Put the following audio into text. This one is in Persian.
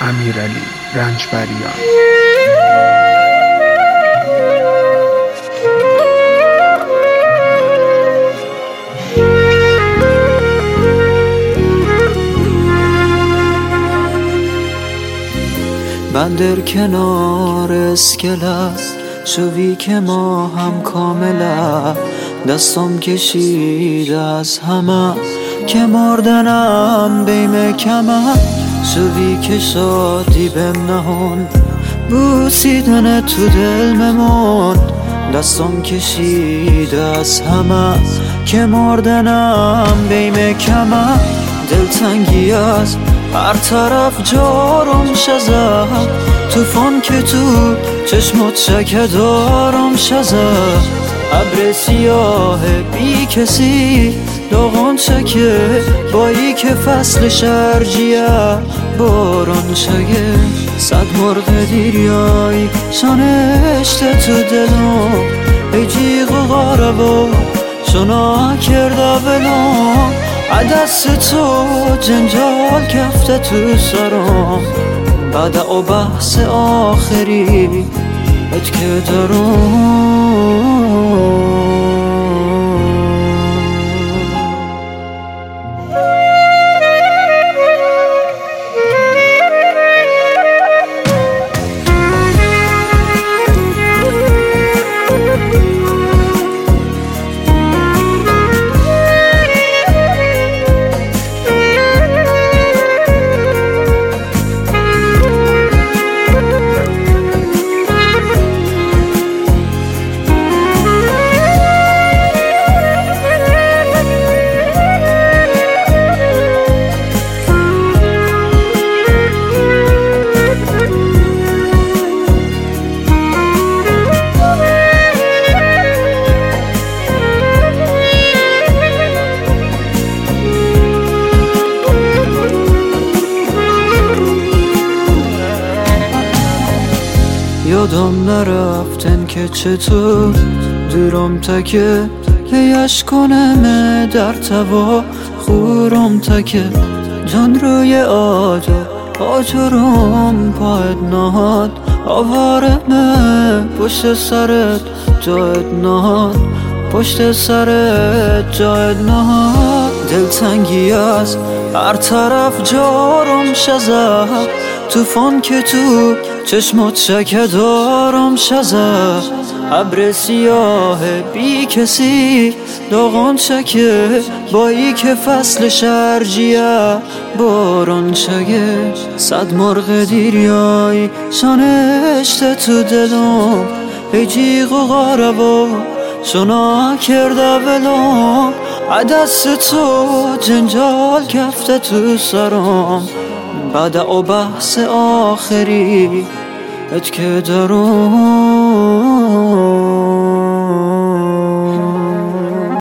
امیرعلی رنجبریان. من در کنار اسکلت شوی که ما هم کامله، دستم کشیده از همه که مردنم بیم کمه، شوی که شادی بهم نهون بوسیدن تو دل ممون، دستم کشیده از همه که مردنم بیم کمه، دلتنگی از هر طرف جارم شزه، توفان که تو چشمت چکه دارم شزه، ابر سیاه بی کسی داغان چکه بایی که فصل شرجیه باران چگه، صد مرغ دیریایی شانشته تو دلم، ای جیغ و غاربا شنا کرده ولم، عدست تو جنجال کفته تو سرم، بعد او بحث آخری ات که دارم. یادم نرفتن که چطور دورم تکه هیش کنم در توا خورم تکه، جان روی آجرم پاید نهاد، آوارمه پشت سرت جایت نهاد، پشت سرت جایت نهاد، دلتنگی از هر طرف جارم شزه، توفان که تو چشمت چکه دارم شزه، ابر سیاه بی کسی داغان چکه بایی که فصل شرجیه باران چگه، صد مرغ دیریایی شانشته تو دلم، ای جیغ و غاربا شنا کرده ولم، عدست تو جنجال کفته تو سرم، بعد او بحث آخری ات که دارم.